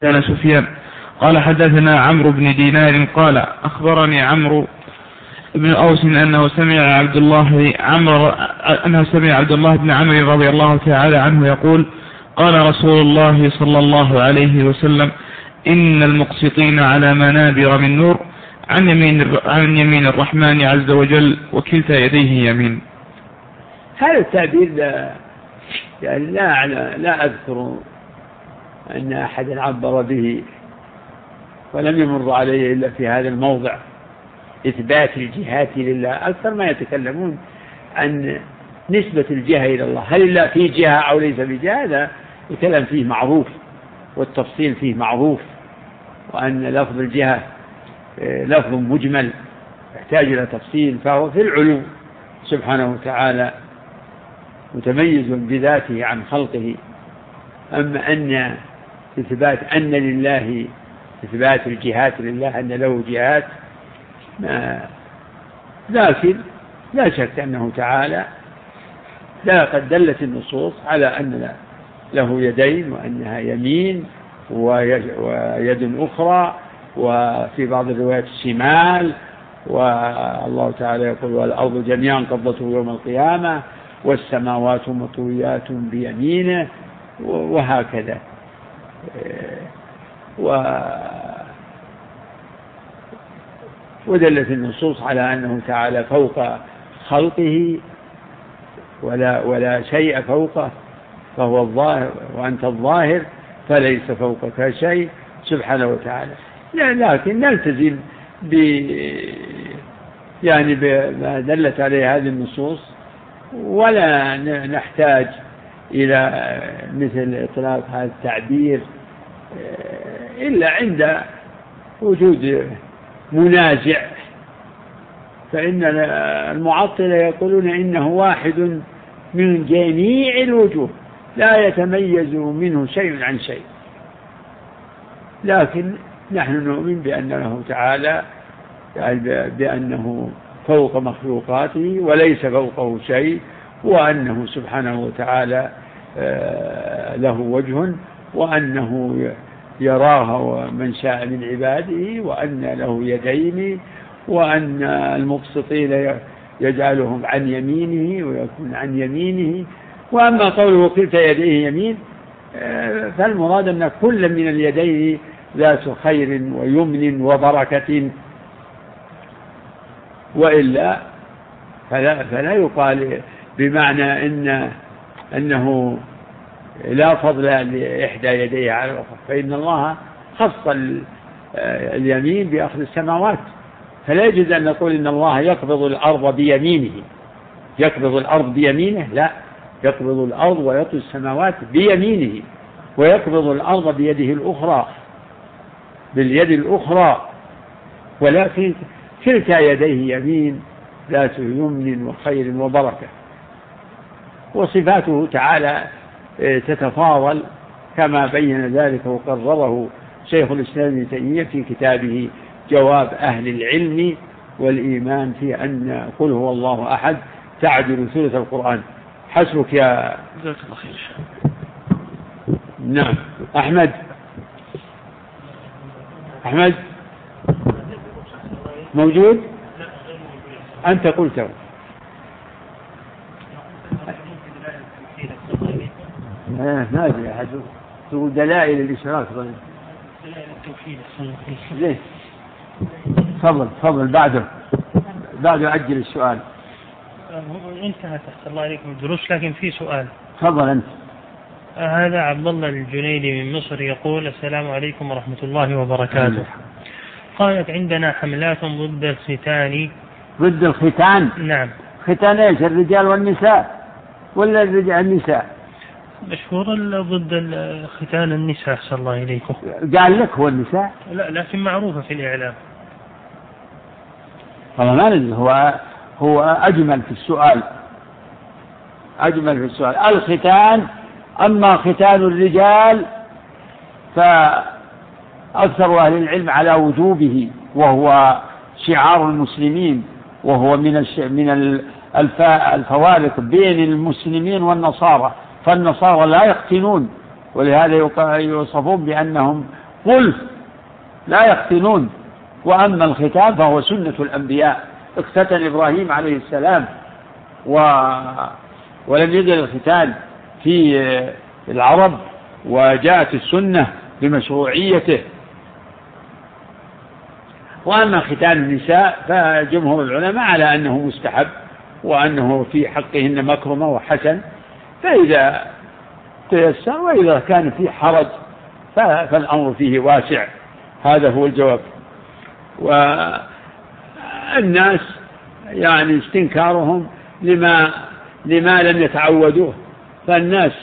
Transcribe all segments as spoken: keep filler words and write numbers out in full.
قال سفيان قال حدثنا عمرو بن دينار قال أخبرني عمرو بن أوس أنه سمع عبد الله عمرو أنه سمع عبد الله بن عمرو رضي الله تعالى عنه يقول قال رسول الله صلى الله عليه وسلم إن المقسطين على منابر من نور عن يمين عن يمين الرحمن عز وجل وكلتا يديه يمين. هذا التعبير لا يعني لا لا أذكر أن أحدا عبر به ولم يمر عليه إلا في هذا الموضع إثبات الجهات لله. أكثر ما يتكلمون عن نسبة الجهة إلى الله، هل الله في جهة أو ليس في جهة، هذا الكلام فيه معروف والتفصيل فيه معروف، وأن لفظ الجهة لفظ مجمل يحتاج إلى تفصيل، فهو في العلو سبحانه وتعالى متميز بذاته عن خلقه. أما أن إثبات أن لله إثبات الجهات لله أن له جهات، لكن لا شك أنه تعالى لا قد دلت النصوص على أن له يدين وأنها يمين ويد أخرى، وفي بعض الروايات الشمال، والله تعالى يقول والأرض جميعا قبضته يوم القيامة والسماوات مطويات بيمينه، وهكذا. و ودلت النصوص على أنه تعالى فوق خلقه ولا ولا شيء فوقه، فهو الظاهر وأنت الظاهر فليس فوقك شيء سبحانه وتعالى. لكن نلتزم ب يعني بما دلت عليه هذه النصوص، ولا نحتاج إلى مثل إطلاق هذا التعبير إلا عند وجود منازع. فإن المعطلة يقولون إنه واحد من جميع الوجوه لا يتميز منه شيء عن شيء، لكن نحن نؤمن بأن له تعالى يعني بأنه فوق مخلوقاته وليس فوقه شيء، وأنه سبحانه وتعالى له وجه، وأنه يراه من شاء من عباده، وأن له يدين، وأن المبسطين يجعلهم عن يمينه ويكون عن يمينه. وأما قوله كلتا يديه يمين، فالمراد أن كل من اليدين ذات خير ويمن وبركة، وإلا فلا, فلا يقال بمعنى إن أنه لا فضل لإحدى يديه على الأخرى، فإن الله خص اليمين بأخذ السماوات، فلا يجوز أن نقول إن الله يقبض الأرض بيمينه، يقبض الأرض بيمينه، لا، يقبض الأرض ويطوي السماوات بيمينه، ويقبض الأرض بيده الأخرى باليد الأخرى، ولكن كلتا يديه يمين ذات يمن وخير وبركة. وصفاته تعالى تتفاضل كما بين ذلك وقرره شيخ الإسلام ابن تيمية في كتابه جواب أهل العلم والإيمان في أن قل هو الله أحد تعدل ثلث القرآن. حسبك يا جزاك الله خير. نعم أحمد أحمد موجود؟ أنت قلته. ما أدري أحد تقول دلائل الإشراك. دلائل التوحيد. ليه؟ تفضل تفضل بعده بعده أجل السؤال. انتهت أحسن الله عليكم الدروس، لكن في سؤال. تفضل أنت. هذا عبد الله الجنيدي من مصر يقول السلام عليكم ورحمة الله وبركاته. قالت عندنا حملات ضد الختان. ضد الختان؟ نعم. ختان ايش؟ الرجال والنساء ولا الرجال النساء؟ مشهور ضد ختان النساء أحسن الله إليكم. قال لك هو النساء؟ لا، لكن معروفة في الإعلام. والله ما ندري، هو هو أجمل في السؤال، أجمل في السؤال الختان. أما ختان الرجال فأكثر أهل العلم على وجوبه، وهو شعار المسلمين، وهو من من الفوارق بين المسلمين والنصارى، فالنصارى لا يختنون، ولهذا يوصفون بأنهم قل لا يختنون. وأما الختان فهو سنة الأنبياء، اختتن إبراهيم عليه السلام و... ولم يزل الختان في العرب، وجاءت السنة بمشروعيته. وأما ختان النساء فجمهور العلماء على أنه مستحب وأنه في حقهن مكرمة وحسن، فإذا تيسر، وإذا كان في حرج فالأمر فيه واسع. هذا هو الجواب. والناس يعني استنكارهم لما لما لم يتعودوه، فالناس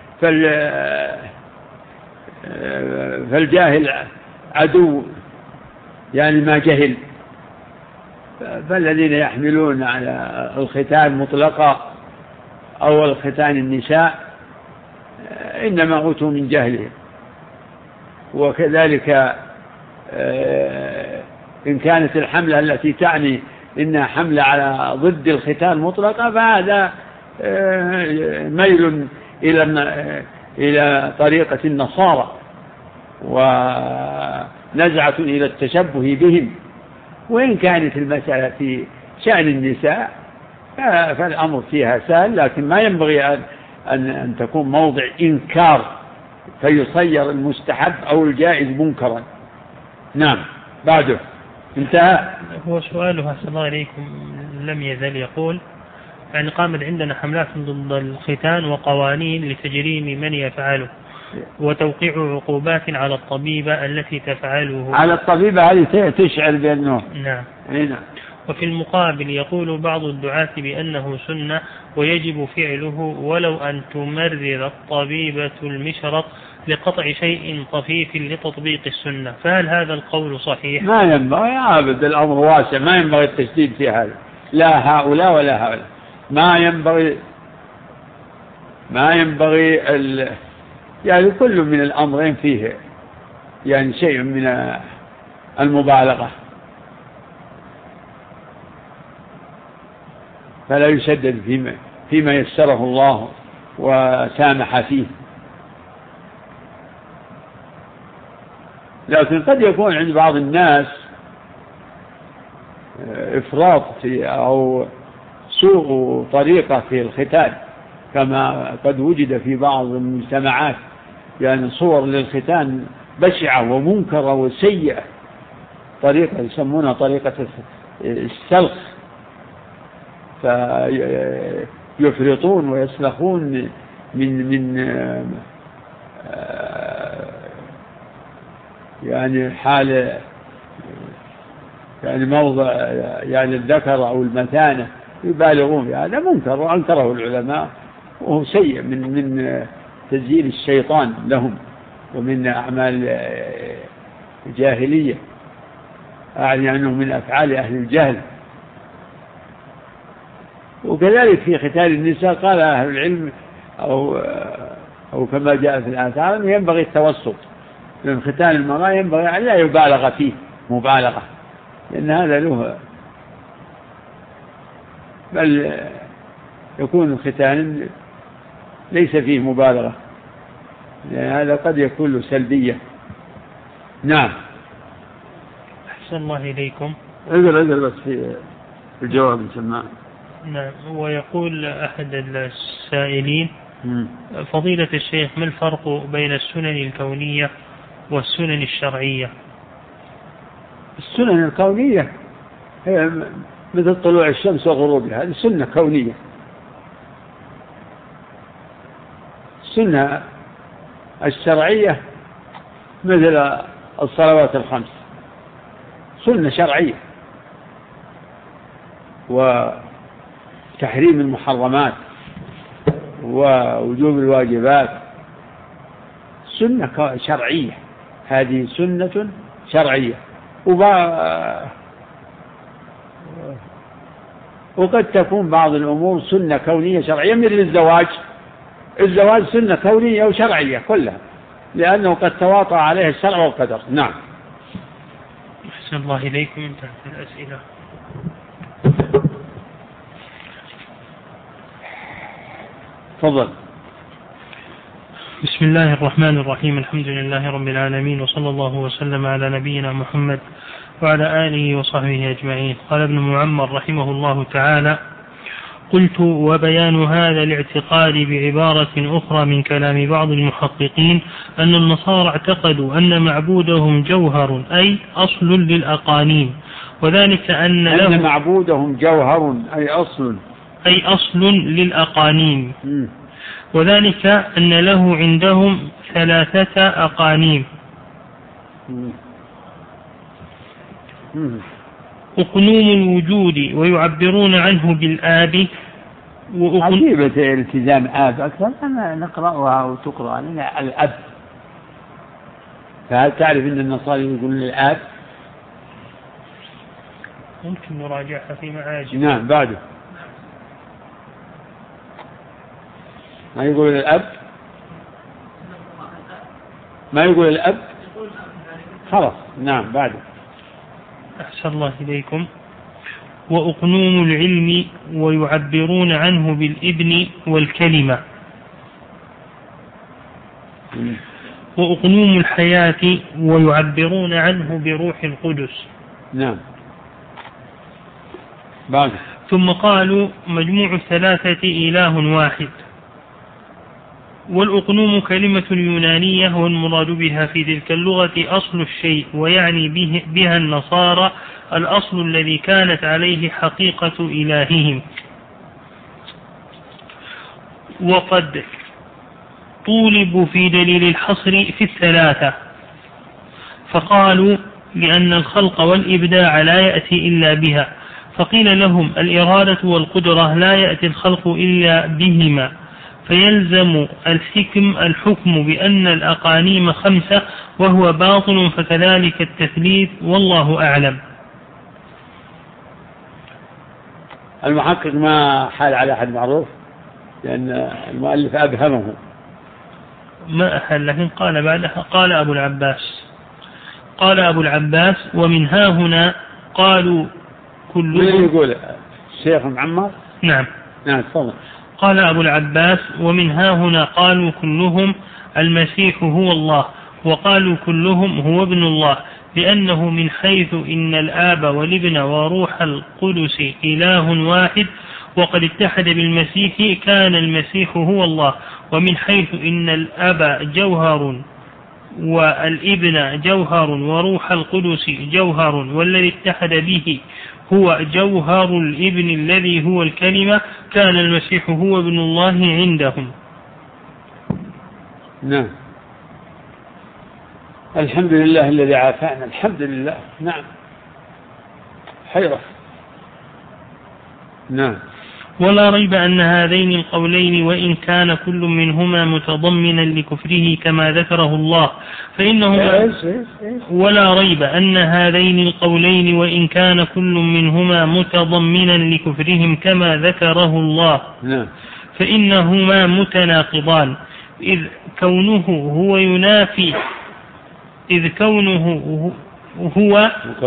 فالجاهل عدو يعني ما جهل، فالذين يحملون على الختان مطلقا أو الختان النساء إنما أوتوا من جهلهم. وكذلك إن كانت الحملة التي تعني إنها حملة على ضد الختان مطلقا، فهذا ميل إلى إلى طريقة النصارى ونزعة إلى التشبه بهم. وإن كانت المسألة في شأن النساء فالأمر فيها سهل، لكن ما ينبغي أن, أن تكون موضع إنكار فيصير المستحب أو الجائز منكرا. نعم. بعده انتهى. هو سؤاله أحسن الله إليكم لم يزل يقول: يعني قامت عندنا حملات ضد الختان وقوانين لتجريم من يفعله وتوقيع عقوبات على الطبيبة التي تفعله. على الطبيبة هذه تشعر بأنه نعم. هنا. وفي المقابل يقول بعض الدعاة بأنه سنة ويجب فعله ولو أن تمرر الطبيبة المشرط لقطع شيء طفيف لتطبيق السنة، فهل هذا القول صحيح؟ ما ينبغي يا عبد، الأمر واسع، ما ينبغي التشديد في هذا، لا هؤلاء ولا هؤلاء. ما ينبغي ما ينبغي ال... يعني كل من الأمرين فيه يعني شيء من المبالغة، فلا يشدد فيما, فيما يسره الله وسامح فيه. لكن قد يكون عند بعض الناس إفراط في أو سوء طريقة في الختان، كما قد وجد في بعض المجتمعات يعني صور للختان بشعة ومنكرة وسيئة، طريقة يسمونها طريقة السلخ، فيفرطون ويسلخون من من يعني حال يعني موضع يعني الذكر أو المثانة، يبالغون. هذا منكر وأنكره العلماء، وهو سيء من من تزيين الشيطان لهم ومن أعمال جاهلية، أعني أنه من أفعال أهل الجهل. وكذلك في ختان النساء قال أهل العلم أو أو كما جاء في الآثار أنه ينبغي التوسط، لأن ختان المرأة ينبغي أن لا يبالغ فيه مبالغة، لأن هذا له بل يكون الختان ليس فيه مبالغة، لأن هذا قد يكون له سلبية. نعم. أحسن الله إليكم. اقرأ اقرأ بس في الجواب نسمع. نعم. ويقول أحد السائلين: فضيلة الشيخ، ما الفرق بين السنن الكونية والسنن الشرعية؟ السنن الكونية هي مثل طلوع الشمس وغروبها، هذه سنة كونية. السنة الشرعية مثل الصلوات الخمس، سنة شرعية، وتحريم المحرمات ووجوب الواجبات سنة شرعية، هذه سنة شرعية. وقد تكون بعض الأمور سنة كونية شرعية، مثل الزواج. الزواج سنة كونية وشرعية كلها، لأنه قد تواطأ عليها الشرع والقدر. نعم. أحسن الله إليكم. انتهت الأسئلة. تفضل. بسم الله الرحمن الرحيم. الحمد لله رب العالمين، وصلى الله وسلم على نبينا محمد وعلى آله وصحبه أجمعين. قال ابن معمر رحمه الله تعالى: قلت: وبيان هذا الاعتقاد بعبارة أخرى من كلام بعض المحققين أن النصارى اعتقدوا أن معبودهم جوهر أي أصل للأقانيم، وذلك أن, أن معبودهم جوهر أي أصل أي أصل للأقانيم، م. وذلك أن له عندهم ثلاثة أقانيم: م. م. أقنوم الوجود ويعبرون عنه بالآب. عجيبة التزام آب أكثر، أنا نقرأها وتقرأ لنا الأب. فهل تعرف أن النصارى يقول الآب؟ ممكن نراجعها في معاجم. نعم بعده ما يقول الأب، ما يقول الأب خلاص. نعم بعده. أحسن الله إليكم. وأقنوم العلم ويعبرون عنه بالابن والكلمة. وأقنوم الحياة ويعبرون عنه بروح القدس. نعم بعد. ثم قالوا: مجموع الثلاثة إله واحد. والأقنوم كلمة يونانية، والمراد بها في تلك اللغة أصل الشيء، ويعني به بها النصارى الأصل الذي كانت عليه حقيقة إلههم. وقد طولبوا في دليل الحصر في الثلاثة، فقالوا لأن الخلق والإبداع لا يأتي إلا بها، فقيل لهم: الإرادة والقدرة لا يأتي الخلق إلا بهما، فيلزم الحكم الحكم بأن الأقانيم خمسة، وهو باطل، فكذلك التثليث، والله أعلم. المحقق ما حال على أحد معروف، لأن المؤلف أبهمه. ما أحل، لكن قال بعدها قال أبو العباس قال أبو العباس ومن ها هنا قالوا كلهم. يقول الشيخ معمر. نعم نعم تفضل. قال أبو العباس: ومن ها هنا قالوا كلهم المسيح هو الله، وقالوا كلهم هو ابن الله، لأنه من حيث إن الآب والابن وروح القدس إله واحد، وقد اتحد بالمسيح كان المسيح هو الله. ومن حيث إن الآب جوهر والابن جوهر وروح القدس جوهر، والذي اتحد به هو جوهر الابن الذي هو الكلمة، كان المسيح هو ابن الله عندهم. نعم. الحمد لله الذي عافانا. الحمد لله. نعم حيرة. نعم. ولا ريب أن هذين القولين وإن كان كل منهما متضمنا لكفره كما ذكره الله فإنهما ولا ريب أن هذين القولين وإن كان كل منهما متضمنا لكفرهم كما ذكره الله فإنهما متناقضان، إذ كونه هو ينافي إذ كونه هو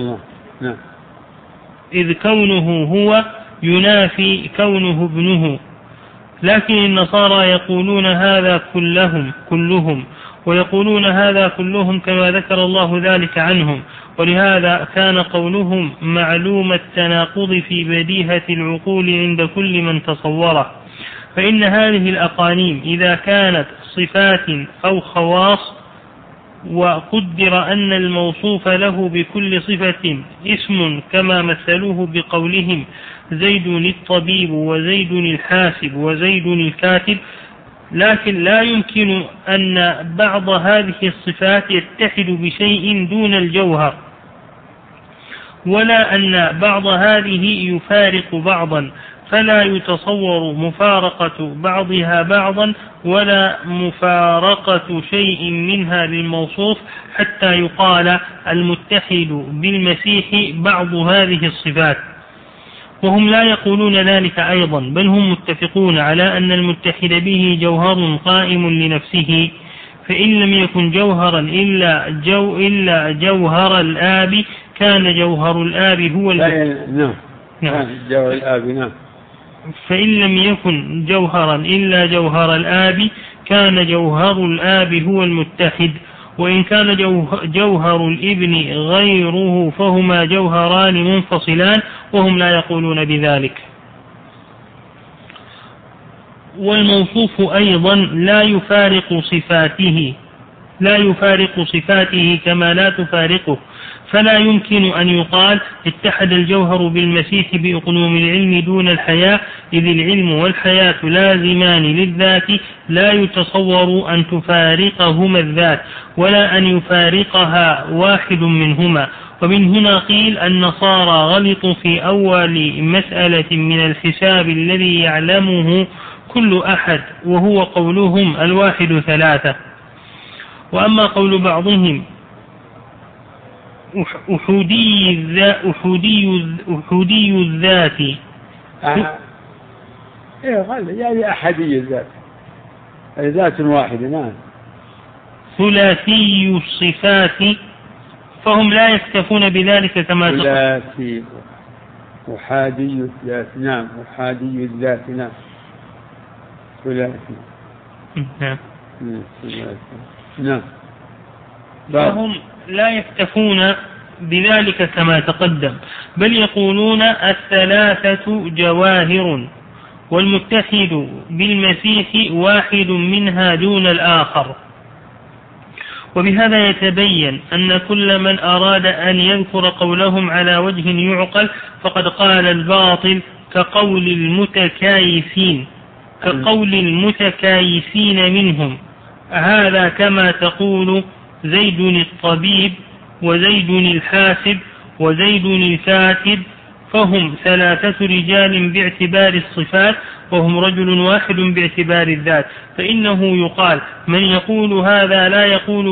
إذ كونه هو ينافي كونه ابنه. لكن النصارى يقولون هذا كلهم كلهم ويقولون هذا كلهم كما ذكر الله ذلك عنهم، ولهذا كان قولهم معلوم التناقض في بديهة العقول عند كل من تصوره. فإن هذه الأقانيم إذا كانت صفات أو خواص وقدر أن الموصوف له بكل صفة اسم كما مثلوه بقولهم زيد الطبيب وزيد الحاسب وزيد الكاتب، لكن لا يمكن أن بعض هذه الصفات يتحد بشيء دون الجوهر، ولا أن بعض هذه يفارق بعضا، فلا يتصور مفارقة بعضها بعضا ولا مفارقة شيء منها للموصوف حتى يقال المتحد بالمسيح بعض هذه الصفات. وهم لا يقولون ذلك أيضا، بل هم متفقون على أن المتحد به جوهر قائم لنفسه، فإن لم يكن جوهرا إلا, جو إلا جوهر الآب كان جوهر الآب هو نعم نعم جوهر الآب نعم فإن لم يكن جوهرا إلا جوهر الآب كان جوهر الآب هو المتحد، وإن كان جوهر الابن غيره فهما جوهران منفصلان، وهم لا يقولون بذلك. والموصوف أيضا لا يفارق صفاته لا يفارق صفاته كما لا تفارقه، فلا يمكن أن يقال اتحد الجوهر بالمسيح بأقنوم العلم دون الحياة، إذ العلم والحياة لازمان للذات، لا يتصور أن تفارقهما الذات ولا أن يفارقها واحد منهما. ومن هنا قيل النصارى غلطوا في أول مسألة من الحساب الذي يعلمه كل أحد، وهو قولهم الواحد ثلاثة. وأما قول بعضهم أحودي الذات أحودي أحودي الذات أه. يعني أحدي الذات، ذات واحدة. نعم. ثلاثي الصفات، فهم لا يكتفون بذلك كما تقول. ثلاثي أحادي الذات. نعم. أحادي الذات. نعم. ثلاثي. نعم. نعم. فهم لا يكتفون بذلك كما تقدم، بل يقولون الثلاثة جواهر، والمتحد بالمسيح واحد منها دون الآخر. وبهذا يتبين أن كل من أراد أن يذكر قولهم على وجه يعقل فقد قال الباطل، كقول المتكايسين كقول المتكايسين منهم، هذا كما تقول زيد الطبيب وزيد الحاسب وزيد الكاتب، فهم ثلاثة رجال باعتبار الصفات، وهم رجل واحد باعتبار الذات. فإنه يقال من يقول هذا لا يقول